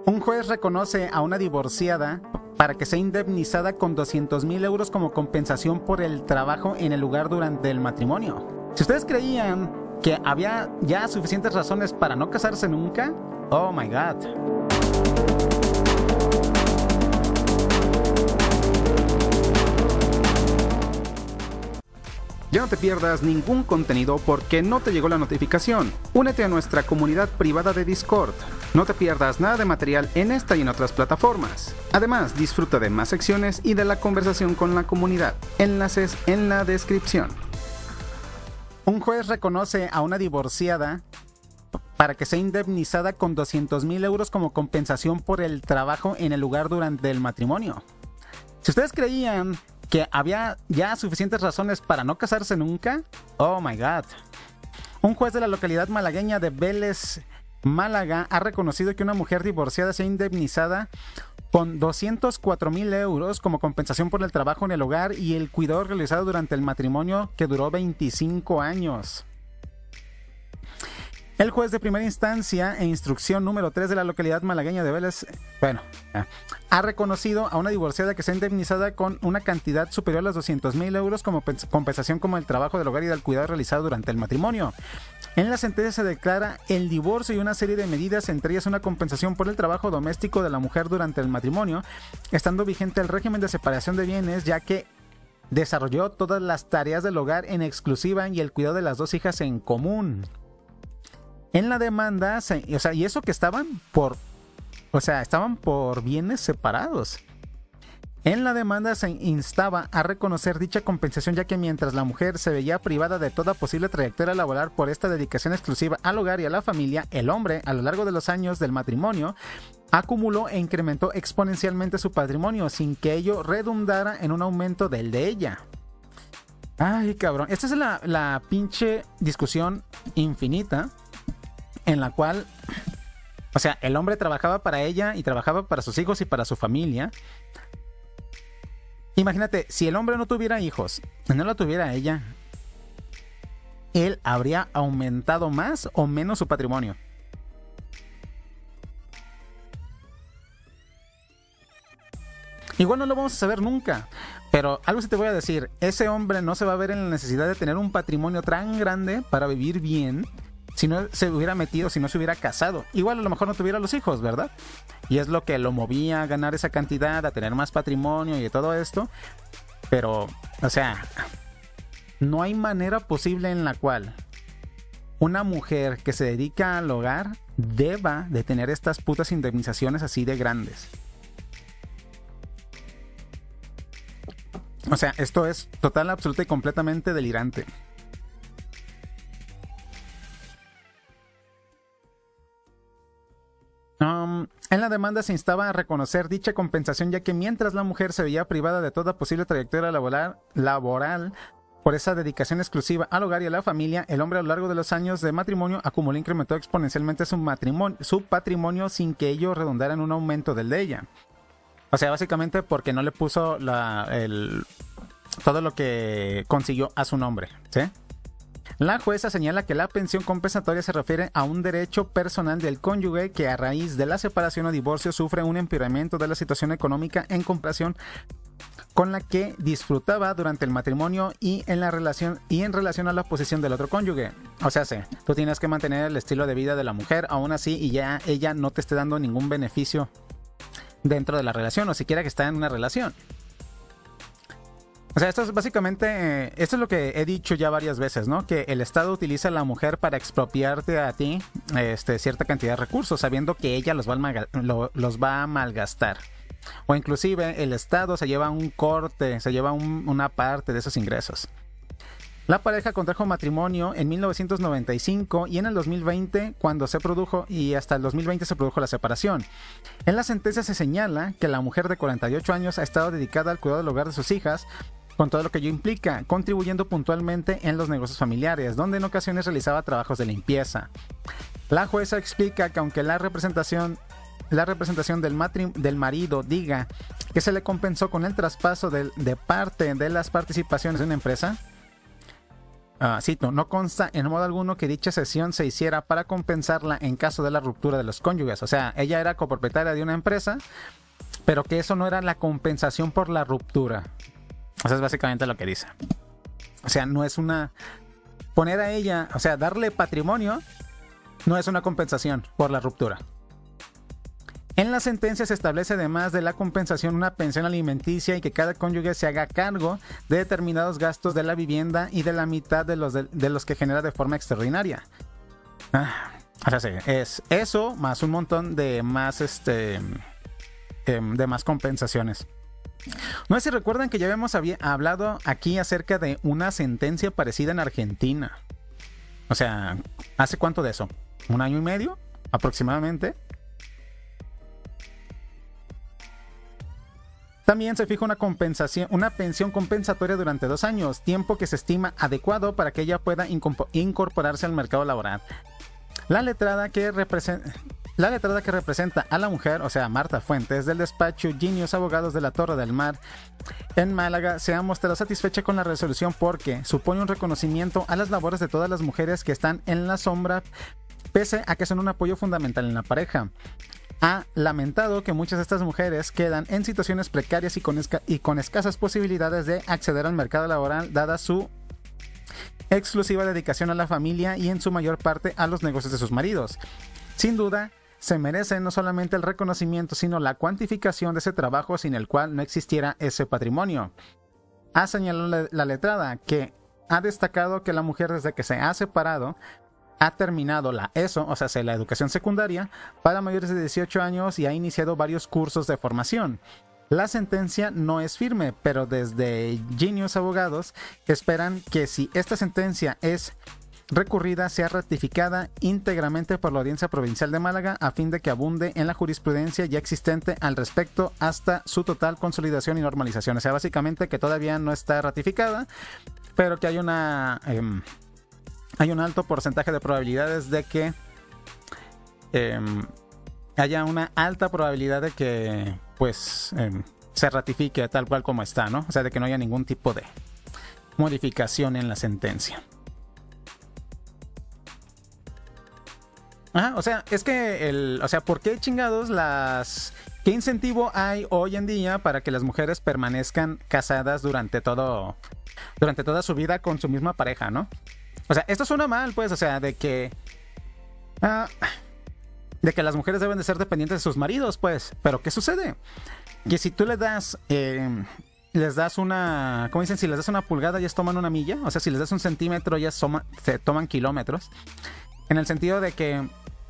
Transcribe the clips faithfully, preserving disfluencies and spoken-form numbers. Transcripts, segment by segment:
Un juez reconoce a una divorciada para que sea indemnizada con doscientos mil euros como compensación por el trabajo en el lugar durante el matrimonio. Si ustedes creían que había ya suficientes razones para no casarse nunca, oh my god. Ya no te pierdas ningún contenido porque no te llegó la notificación. Únete a nuestra comunidad privada de Discord. No te pierdas nada de material en esta y en otras plataformas. Además, disfruta de más secciones y de la conversación con la comunidad. Enlaces en la descripción. Un juez reconoce a una divorciada para que sea indemnizada con doscientos mil euros como compensación por el trabajo en el lugar durante el matrimonio. Si ustedes creían que había ya suficientes razones para no casarse nunca, oh my god. Un juez de la localidad malagueña de Vélez, Málaga, ha reconocido que una mujer divorciada sea indemnizada con doscientos cuatro mil euros como compensación por el trabajo en el hogar y el cuidado realizado durante el matrimonio que duró veinticinco años. El juez de primera instancia e instrucción número tres de la localidad malagueña de Vélez, bueno, ha reconocido a una divorciada que sea indemnizada con una cantidad superior a los doscientos mil euros como compensación como el trabajo del hogar y del cuidado realizado durante el matrimonio. En la sentencia se declara el divorcio y una serie de medidas, entre ellas una compensación por el trabajo doméstico de la mujer durante el matrimonio, estando vigente el régimen de separación de bienes, ya que desarrolló todas las tareas del hogar en exclusiva y el cuidado de las dos hijas en común. En la demanda, o sea, y eso que estaban por, o sea, estaban por bienes separados. En la demanda se instaba a reconocer dicha compensación, ya que mientras la mujer se veía privada de toda posible trayectoria laboral por esta dedicación exclusiva al hogar y a la familia, el hombre, a lo largo de los años del matrimonio, acumuló e incrementó exponencialmente su patrimonio, sin que ello redundara en un aumento del de ella. Ay, cabrón. Esta es la, la pinche discusión infinita en la cual, o sea, el hombre trabajaba para ella y trabajaba para sus hijos y para su familia. Imagínate, si el hombre no tuviera hijos, no lo tuviera ella, él habría aumentado más o menos su patrimonio. Igual no lo vamos a saber nunca, pero algo sí te voy a decir, ese hombre no se va a ver en la necesidad de tener un patrimonio tan grande para vivir bien si no se hubiera metido, si no se hubiera casado. Igual a lo mejor no tuviera los hijos, ¿verdad? Y es lo que lo movía a ganar esa cantidad, a tener más patrimonio y todo esto. Pero, o sea, no hay manera posible en la cual una mujer que se dedica al hogar deba de tener estas putas indemnizaciones así de grandes. O sea, esto es total, absoluta y completamente delirante. Um, en la demanda se instaba a reconocer dicha compensación, ya que mientras la mujer se veía privada de toda posible trayectoria laboral, laboral por esa dedicación exclusiva al hogar y a la familia, el hombre a lo largo de los años de matrimonio acumuló e incrementó exponencialmente su, matrimonio, su patrimonio sin que ello redundara en un aumento del de ella. O sea, básicamente porque no le puso la, el, todo lo que consiguió a su nombre, ¿sí? La jueza señala que la pensión compensatoria se refiere a un derecho personal del cónyuge que a raíz de la separación o divorcio sufre un empeoramiento de la situación económica en comparación con la que disfrutaba durante el matrimonio y en la relación y en relación a la posición del otro cónyuge. O sea, sí, tú tienes que mantener el estilo de vida de la mujer aún así y ya ella no te esté dando ningún beneficio dentro de la relación o siquiera que está en una relación. O sea, esto es básicamente, eh, esto es lo que he dicho ya varias veces, ¿no? Que el Estado utiliza a la mujer para expropiarte a ti este, cierta cantidad de recursos, sabiendo que ella los va, a malga- lo, los va a malgastar. O inclusive el Estado se lleva un corte, se lleva un, una parte de esos ingresos. La pareja contrajo matrimonio en mil novecientos noventa y cinco y en el dos mil veinte cuando se produjo y hasta el dos mil veinte se produjo la separación. En la sentencia se señala que la mujer de cuarenta y ocho años ha estado dedicada al cuidado del hogar de sus hijas, con todo lo que ello implica, contribuyendo puntualmente en los negocios familiares, donde en ocasiones realizaba trabajos de limpieza. La jueza explica que aunque la representación, la representación del, matri- del marido diga que se le compensó con el traspaso de, de parte de las participaciones de una empresa, uh, cito, no consta en modo alguno que dicha cesión se hiciera para compensarla en caso de la ruptura de los cónyuges. O sea, ella era copropietaria de una empresa, pero que eso no era la compensación por la ruptura. O sea, es básicamente lo que dice. O sea, no es una... Poner a ella, o sea, darle patrimonio no es una compensación por la ruptura. En la sentencia se establece además de la compensación una pensión alimenticia y que cada cónyuge se haga cargo de determinados gastos de la vivienda y de la mitad de los, de, de los que genera de forma extraordinaria. Ah, o sea, sí, es eso más un montón de más, este, eh, de más compensaciones. No sé si recuerdan que ya habíamos había hablado aquí acerca de una sentencia parecida en Argentina. O sea, ¿hace cuánto de eso? ¿Un año y medio? Aproximadamente. También se fija una compensación, una pensión compensatoria durante dos años, tiempo que se estima adecuado para que ella pueda incorporarse al mercado laboral. La letrada que representa... La letrada que representa a la mujer, o sea, Marta Fuentes, del despacho Genius Abogados de la Torre del Mar en Málaga, se ha mostrado satisfecha con la resolución porque supone un reconocimiento a las labores de todas las mujeres que están en la sombra, pese a que son un apoyo fundamental en la pareja. Ha lamentado que muchas de estas mujeres quedan en situaciones precarias y con, esca- y con escasas posibilidades de acceder al mercado laboral, dada su exclusiva dedicación a la familia y en su mayor parte a los negocios de sus maridos. Sin duda, se merece no solamente el reconocimiento, sino la cuantificación de ese trabajo sin el cual no existiera ese patrimonio. Ha señalado la letrada que ha destacado que la mujer desde que se ha separado ha terminado la ESO, o sea, la educación secundaria, para mayores de dieciocho años y ha iniciado varios cursos de formación. La sentencia no es firme, pero desde Genius Abogados esperan que si esta sentencia es recurrida sea ratificada íntegramente por la Audiencia Provincial de Málaga a fin de que abunde en la jurisprudencia ya existente al respecto hasta su total consolidación y normalización. O sea, básicamente que todavía no está ratificada, pero que hay una eh, hay un alto porcentaje de probabilidades de que eh, haya una alta probabilidad de que pues eh, se ratifique tal cual como está, ¿no? O sea, de que no haya ningún tipo de modificación en la sentencia. Ajá, o sea, es que el, o sea, ¿por qué chingados las, qué incentivo hay hoy en día para que las mujeres permanezcan casadas durante todo, durante toda su vida con su misma pareja, ¿no? O sea, esto suena mal, pues, o sea, de que, uh, de que las mujeres deben de ser dependientes de sus maridos, pues, pero ¿qué sucede? Que si tú le das, eh, les das una, ¿cómo dicen? Si les das una pulgada, ellas toman una milla, o sea, si les das un centímetro, ellas soma, se toman kilómetros, en el sentido de que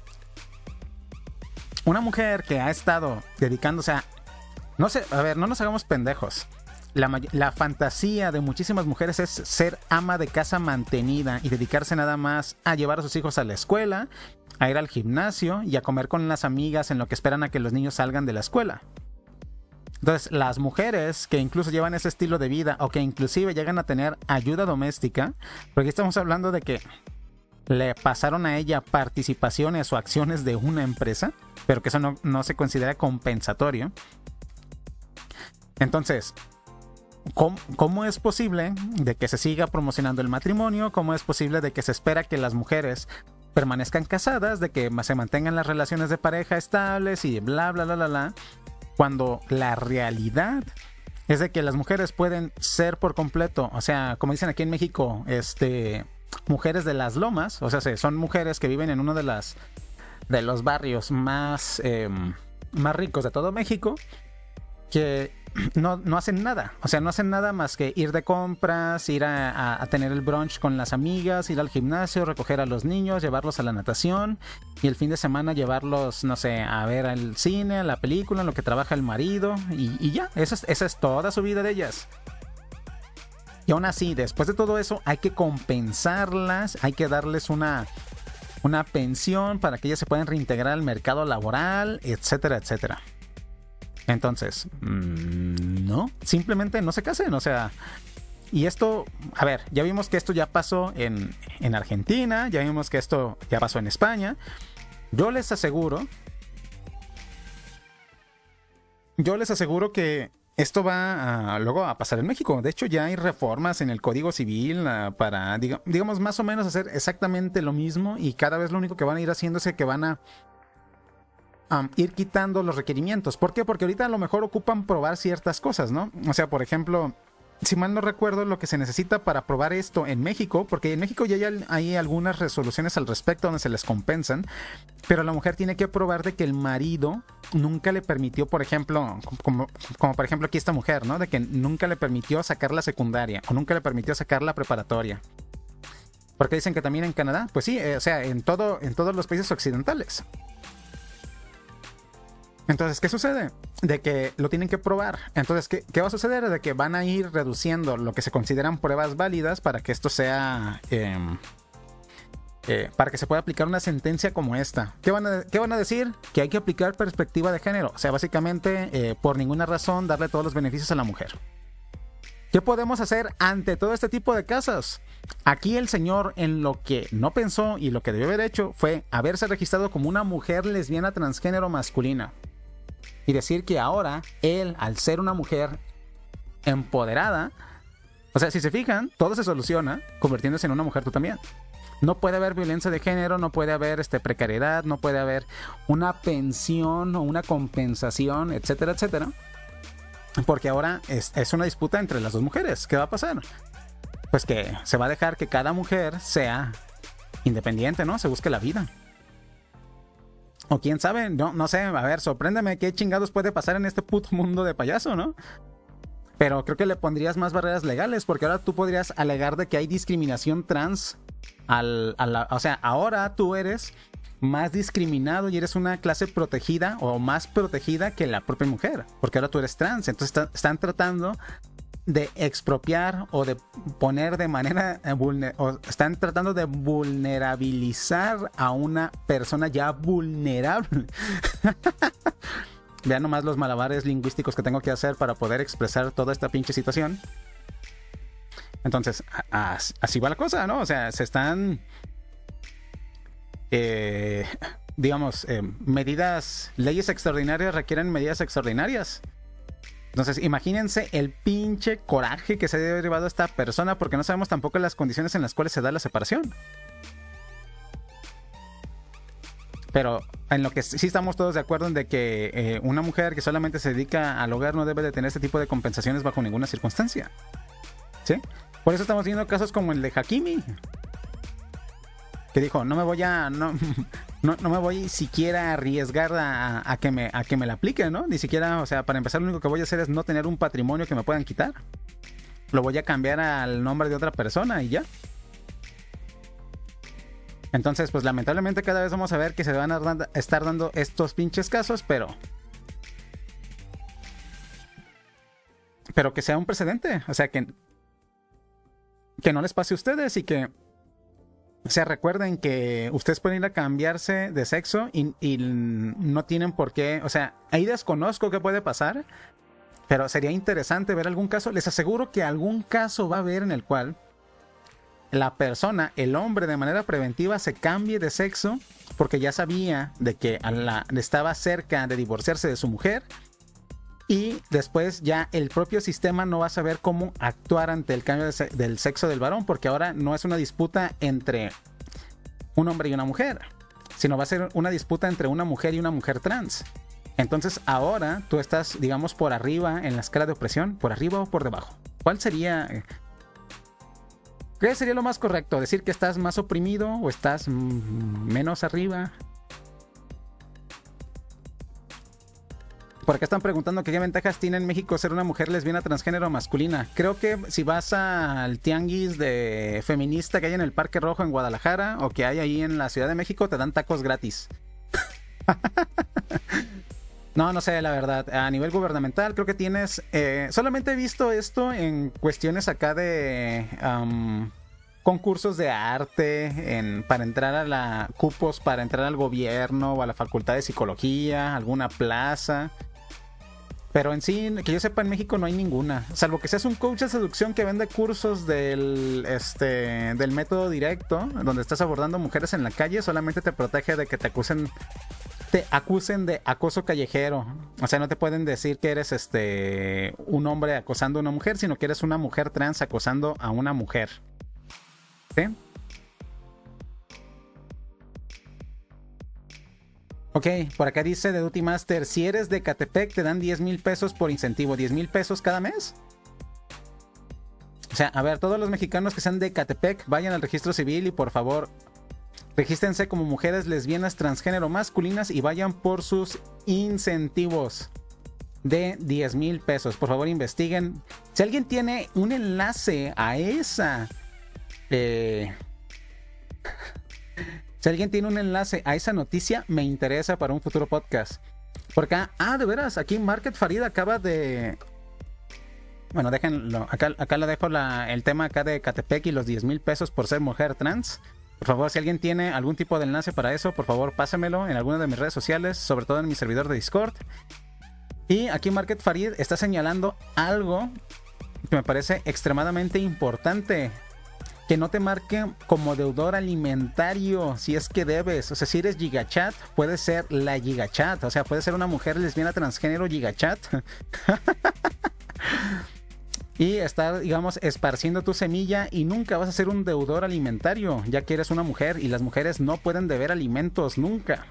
una mujer que ha estado dedicándose a... No sé, a ver, no nos hagamos pendejos. La, la fantasía de muchísimas mujeres es ser ama de casa mantenida y dedicarse nada más a llevar a sus hijos a la escuela, a ir al gimnasio y a comer con las amigas en lo que esperan a que los niños salgan de la escuela. Entonces, las mujeres que incluso llevan ese estilo de vida o que inclusive llegan a tener ayuda doméstica, porque estamos hablando de que le pasaron a ella participaciones o acciones de una empresa, pero que eso no, no se considera compensatorio. Entonces, ¿cómo, ¿cómo es posible de que se siga promocionando el matrimonio? ¿Cómo es posible de que se espera que las mujeres permanezcan casadas, de que se mantengan las relaciones de pareja estables y bla, bla, bla, bla, bla? Cuando la realidad es de que las mujeres pueden ser por completo, o sea, como dicen aquí en México, este... mujeres de las lomas, o sea, son mujeres que viven en uno de las de los barrios más eh, más ricos de todo México, que no, no hacen nada, o sea, no hacen nada más que ir de compras, ir a, a, a tener el brunch con las amigas, ir al gimnasio, recoger a los niños, llevarlos a la natación y el fin de semana llevarlos, no sé, a ver al cine, a la película, en lo que trabaja el marido y, y ya, esa es, esa es toda su vida de ellas. Y aún así, después de todo eso, hay que compensarlas, hay que darles una, una pensión para que ellas se puedan reintegrar al mercado laboral, etcétera, etcétera. Entonces, mmm, no, simplemente no se casen, o sea, y esto, a ver, ya vimos que esto ya pasó en, en Argentina, ya vimos que esto ya pasó en España. Yo les aseguro, yo les aseguro que esto va a, luego a pasar en México. De hecho, ya hay reformas en el Código Civil uh, para, diga, digamos, más o menos hacer exactamente lo mismo, y cada vez lo único que van a ir haciendo es que van a um, ir quitando los requerimientos. ¿Por qué? Porque ahorita a lo mejor ocupan probar ciertas cosas, ¿no? O sea, por ejemplo, si mal no recuerdo, lo que se necesita para probar esto en México, porque en México ya hay, hay algunas resoluciones al respecto donde se les compensan, pero la mujer tiene que probar de que el marido nunca le permitió, por ejemplo, como, como por ejemplo aquí esta mujer, ¿no? De que nunca le permitió sacar la secundaria o nunca le permitió sacar la preparatoria. Porque dicen que también en Canadá, pues sí, eh, o sea, en, todo, en todos los países occidentales. Entonces, ¿qué sucede? De que lo tienen que probar. Entonces, ¿qué, qué va a suceder? De que van a ir reduciendo lo que se consideran pruebas válidas para que esto sea... Eh, eh, para que se pueda aplicar una sentencia como esta. ¿Qué van a, qué van a decir? Que hay que aplicar perspectiva de género. O sea, básicamente, eh, por ninguna razón, darle todos los beneficios a la mujer. ¿Qué podemos hacer ante todo este tipo de casos? Aquí el señor, en lo que no pensó y lo que debió haber hecho, fue haberse registrado como una mujer lesbiana transgénero masculina. Y decir que ahora él, al ser una mujer empoderada, o sea, si se fijan, todo se soluciona convirtiéndose en una mujer tú también. No puede haber violencia de género, no puede haber este, precariedad, no puede haber una pensión o una compensación, etcétera, etcétera. Porque ahora es, es una disputa entre las dos mujeres. ¿Qué va a pasar? Pues que se va a dejar que cada mujer sea independiente, ¿no? Se busque la vida. O quién sabe, no, no sé, a ver, sorpréndeme qué chingados puede pasar en este puto mundo de payaso, ¿no? Pero creo que le pondrías más barreras legales, porque ahora tú podrías alegar de que hay discriminación trans al, a la, o sea, ahora tú eres más discriminado y eres una clase protegida o más protegida que la propia mujer, porque ahora tú eres trans. Entonces está, están tratando de expropiar o de poner de manera vulner- o están tratando de vulnerabilizar a una persona ya vulnerable. Vean nomás los malabares lingüísticos que tengo que hacer para poder expresar toda esta pinche situación. Entonces, a- a- así va la cosa, ¿no? O sea, se están eh, digamos, eh, medidas, leyes extraordinarias requieren medidas extraordinarias. Entonces, imagínense el pinche coraje que se ha derivado a esta persona, porque no sabemos tampoco las condiciones en las cuales se da la separación. Pero en lo que sí estamos todos de acuerdo en de que eh, una mujer que solamente se dedica al hogar no debe de tener este tipo de compensaciones bajo ninguna circunstancia. ¿Sí? Por eso estamos viendo casos como el de Hakimi, que dijo, no me voy a... No, no, no me voy siquiera a arriesgar a, a, que me, a que me la apliquen, ¿no? Ni siquiera, o sea, para empezar lo único que voy a hacer es no tener un patrimonio que me puedan quitar. Lo voy a cambiar al nombre de otra persona y ya. Entonces, pues lamentablemente cada vez vamos a ver que se van a estar dando estos pinches casos, pero... Pero que sea un precedente, o sea, que... Que no les pase a ustedes y que... O sea, recuerden que ustedes pueden ir a cambiarse de sexo y, y no tienen por qué... O sea, ahí desconozco qué puede pasar, pero sería interesante ver algún caso. Les aseguro que algún caso va a haber en el cual la persona, el hombre, de manera preventiva se cambie de sexo porque ya sabía de que a la, estaba cerca de divorciarse de su mujer, y después ya el propio sistema no va a saber cómo actuar ante el cambio de se- del sexo del varón, porque ahora no es una disputa entre un hombre y una mujer, sino va a ser una disputa entre una mujer y una mujer trans. Entonces ahora tú estás, digamos, por arriba en la escala de opresión, por arriba o por debajo. ¿Cuál sería? ¿Qué sería lo más correcto? ¿Decir que estás más oprimido o estás mm, menos arriba? Por acá están preguntando que qué ventajas tiene en México ser una mujer lesbiana transgénero masculina. Creo que si vas al tianguis de feminista que hay en el Parque Rojo en Guadalajara o que hay ahí en la Ciudad de México, te dan tacos gratis. No, no sé, la verdad. A nivel gubernamental creo que tienes... Eh, solamente he visto esto en cuestiones acá de... Um, concursos de arte, en, para entrar a la... cupos para entrar al gobierno o a la facultad de psicología, alguna plaza. Pero en sí, que yo sepa, en México no hay ninguna. Salvo que seas un coach de seducción que vende cursos del, este, del método directo, donde estás abordando mujeres en la calle, solamente te protege de que te acusen te acusen de acoso callejero. O sea, no te pueden decir que eres este un hombre acosando a una mujer, sino que eres una mujer trans acosando a una mujer. ¿Sí? Ok, por acá dice de Duty Master, si eres de Catepec te dan diez mil pesos por incentivo. ¿diez mil pesos cada mes? O sea, a ver, todos los mexicanos que sean de Catepec, vayan al registro civil y por favor, regístrense como mujeres lesbianas, transgénero, masculinas y vayan por sus incentivos de diez mil pesos. Por favor, investiguen. Si alguien tiene un enlace a esa... Eh... Si alguien tiene un enlace a esa noticia, me interesa para un futuro podcast. Porque, ah, de veras, aquí Market Farid acaba de... Bueno, déjenlo, acá, acá le dejo la, el tema acá de Catepec y los diez mil pesos por ser mujer trans. Por favor, si alguien tiene algún tipo de enlace para eso, por favor, pásamelo en alguna de mis redes sociales, sobre todo en mi servidor de Discord. Y aquí Market Farid está señalando algo que me parece extremadamente importante. Que no te marquen como deudor alimentario si es que debes. O sea, si eres gigachat, puedes ser la gigachat. O sea, puedes ser una mujer lesbiana transgénero gigachat. Y estar, digamos, esparciendo tu semilla y nunca vas a ser un deudor alimentario, ya que eres una mujer y las mujeres no pueden deber alimentos nunca.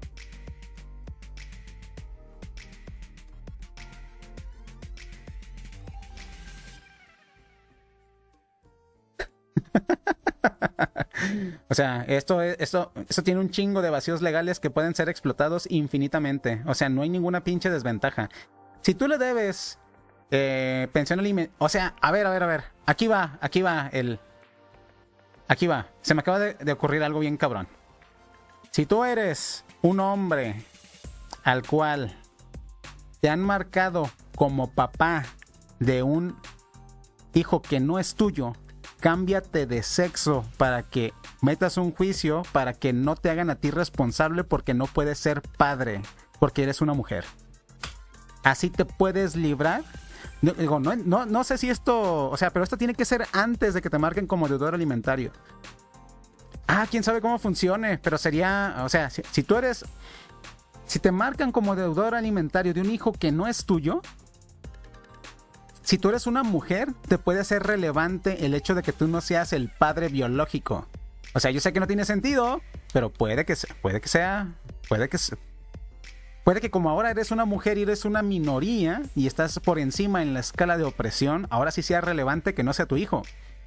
O sea, esto, esto, esto tiene un chingo de vacíos legales que pueden ser explotados infinitamente. O sea, no hay ninguna pinche desventaja. Si tú le debes eh, pensión alimentaria... O sea, a ver, a ver, a ver. Aquí va, aquí va el... Aquí va. Se me acaba de, de ocurrir algo bien cabrón. Si tú eres un hombre al cual te han marcado como papá de un hijo que no es tuyo, cámbiate de sexo para que metas un juicio para que no te hagan a ti responsable porque no puedes ser padre, porque eres una mujer. Así te puedes librar. No, digo, no, no, no sé si esto, o sea, pero esto tiene que ser antes de que te marquen como deudor alimentario. Ah, quién sabe cómo funcione, pero sería, o sea, si, si tú eres, si te marcan como deudor alimentario de un hijo que no es tuyo, si tú eres una mujer, te puede ser relevante el hecho de que tú no seas el padre biológico. O sea, yo sé que no tiene sentido, pero puede que sea, puede que sea, puede que sea, puede que como ahora eres una mujer y eres una minoría y estás por encima en la escala de opresión, ahora sí sea relevante que no sea tu hijo.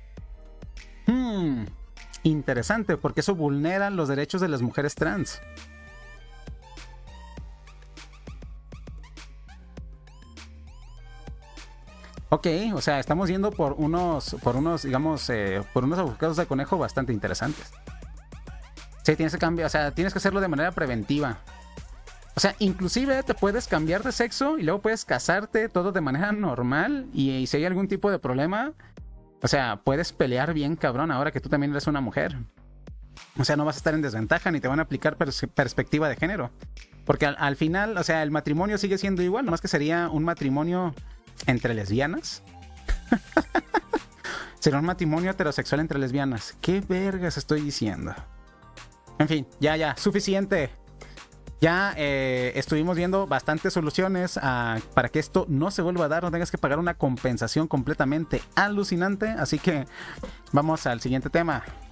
Hmm, interesante, porque eso vulnera los derechos de las mujeres trans. Ok, o sea, estamos yendo por unos, por unos, digamos, eh, por unos agujeros de conejo bastante interesantes. Sí, tienes que cambiar, o sea, tienes que hacerlo de manera preventiva. O sea, inclusive te puedes cambiar de sexo y luego puedes casarte todo de manera normal y, y si hay algún tipo de problema, o sea, puedes pelear bien cabrón ahora que tú también eres una mujer. O sea, no vas a estar en desventaja ni te van a aplicar pers- perspectiva de género. Porque al, al final, o sea, el matrimonio sigue siendo igual, nomás que sería un matrimonio entre lesbianas. Será un matrimonio heterosexual entre lesbianas. ¿Qué vergas estoy diciendo? En fin, ya, ya, suficiente. Ya eh, estuvimos viendo bastantes soluciones a, para que esto no se vuelva a dar, no tengas que pagar una compensación completamente alucinante. Así que vamos al siguiente tema.